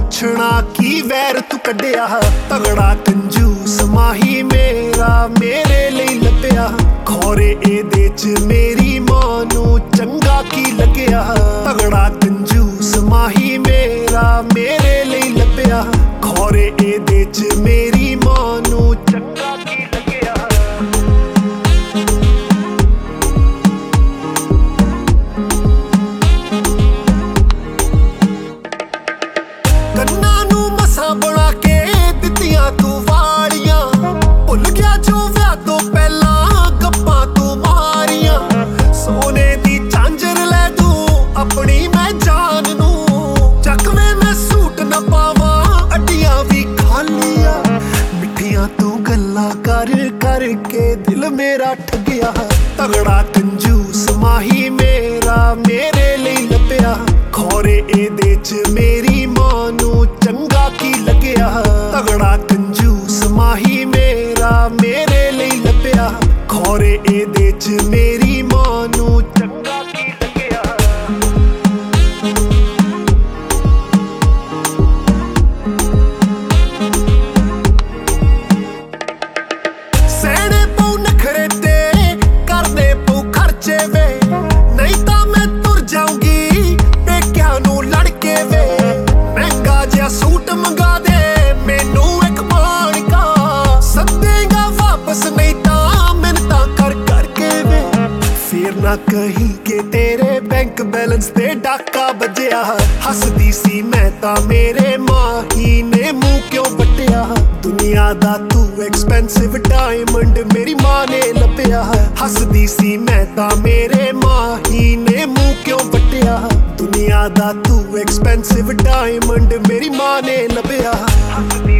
ਪੁੱਛਣਾ ਕੀ ਵੈਰ ਤੂੰ ਕੱਢਿਆ। ਤਗੜਾ ਕੰਜੂਸ ਮਾਹੀ ਮੇਰਾ ਮੇਰੇ ਲਈ ਲੱਭਿਆ। ਖੌਰੇ ਇਹਦੇ ਚ ਮੇਰੀ ਮਾਂ ਨੂੰ ਚੰਗਾ ਕੀ ਲੱਗਿਆ। ਤਗੜਾ ਕੰਜੂਸ ਮਾਹੀ ਮੇਰਾ ਮੇਰੇ ਲਈ ਲੱਭਿਆ। ਖੌਰੇ ਇਹਦੇ ਚ ਮੇਰੀ ਮਾਂ ਨੂੰ ਚੰਗਾ ਕੀ ਲੱਗਿਆ। ਕੰਨਾਂ ਨੂੰ ਮਸਾਂ ਬਣਾ ਕੇ ਦਿੱਤੀਆਂ ਤੂੰ ਵਾਲੀਆਂ। ਭੁੱਲ ਗਿਆ ਜੋ ਵਿਆਹ ਤੋਂ ਪਹਿਲਾਂ ਗੱਪਾਂ ਤੂੰ ਮਾਰੀਆਂ। ਸੋਨੇ ਦੀ ਝਾਂਜਰ ਲੈ ਤੂੰ ਆਪਣੀ ਮੈਂ ਜਾਨ ਨੂੰ। ਚੱਕਵੇਂ ਮੈਂ ਸੂਟ ਨਾ ਪਾਵਾਂ ਅੱਡੀਆਂ ਵੀ ਖਾਲੀਆਂ। ਮਿੱਠੀਆਂ ਤੂੰ ਗੱਲਾਂ ਕਰ ਕਰਕੇ ਦਿਲ ਮੇਰਾ ਠੱਗਿਆ। ਤਗੜਾ ਕੰਜੂਸ ਮਾਹੀ ਮੇਰਾ ਮੇਰੇ ਲਈ ਲੱਭਿਆ। ਖੌਰੇ ਇਹਦੇ ਚ ਮੇਰੀ ਮਾਂ ਨੂੰ ਚੰਗਾ ਕੀ ਲੱਗਿਆ। ਤਗੜਾ ਕੰਜੂਸ ਮਾਹੀ ਮੇਰਾ ਮੇਰੇ ਲਈ ਲੱਭਿਆ। ਖੌਰੇ ਇਹਦੇ ਚ ਮੇਰੀ ਮਾਂ ਨੂੰ ਚੰਗਾ ਕੀ ਲੱਗਿਆ। ਸਹਿਣੇ ਪਊ ਨਖਰੇ ਤੇ ਕਰਨੇ ਪਊ ਖਰਚੇ ਵੇ। ਨਹੀਂ ਤਾਂ ਮੈਂ ਤੁਰ ਜਾਊਂਗੀ ਪੇਕਿਆਂ ਨੂੰ ਲੜ ਕੇ ਵੇ। ਮਹਿੰਗਾ ਜਿਹਾ ਸੂਟ ਮੰਗਾ ਦੇ ਮੈਨੂੰ ਇੱਕ ਮਾਣਕਾ। ਸੱਦੇਗਾ ਵਾਪਸ ਨਹੀਂ ਤਾਂ ਮਿੰਨਤਾਂ ਕਰ ਕਰਕੇ ਵੇ। ਫੇਰ ਨਾ ਕਹੀਂ ਕਿ ਤੇਰੇ ਬੈਂਕ ਬੈਲੈਂਸ ਤੇ ਡਾਕਾ ਵੱਜਿਆ। ਹੱਸਦੀ ਸੀ ਮੈਂ ਤਾਂ ਮੇਰੇ ਮਾਹੀ ਨੇ ਮੂੰਹ ਕਿਉਂ ਵੱਟਿਆ। ਦੁਨੀਆ ਦਾ ਤੂੰ ਐਕਸਪੈਂਸਿਵ ਡਾਇਮੰਡ ਮੇਰੀ ਮਾਂ ਨੇ ਲੱਭਿਆ। ਹੱਸਦੀ ਸੀ ਮੈਂ ਤਾਂ ਮੇਰੇ ਮਾਹੀ ਨੇ ਮੂੰਹ ਕਿਉਂ ਵੱਟਿਆ। ਦੁਨੀਆ ਦਾ ਤੂੰ ਐਕਸਪੈਂਸਿਵ ਡਾਇਮੰਡ ਮੇਰੀ ਮਾਂ ਨੇ ਲੱਭਿਆ। ਹੱਸਦੀ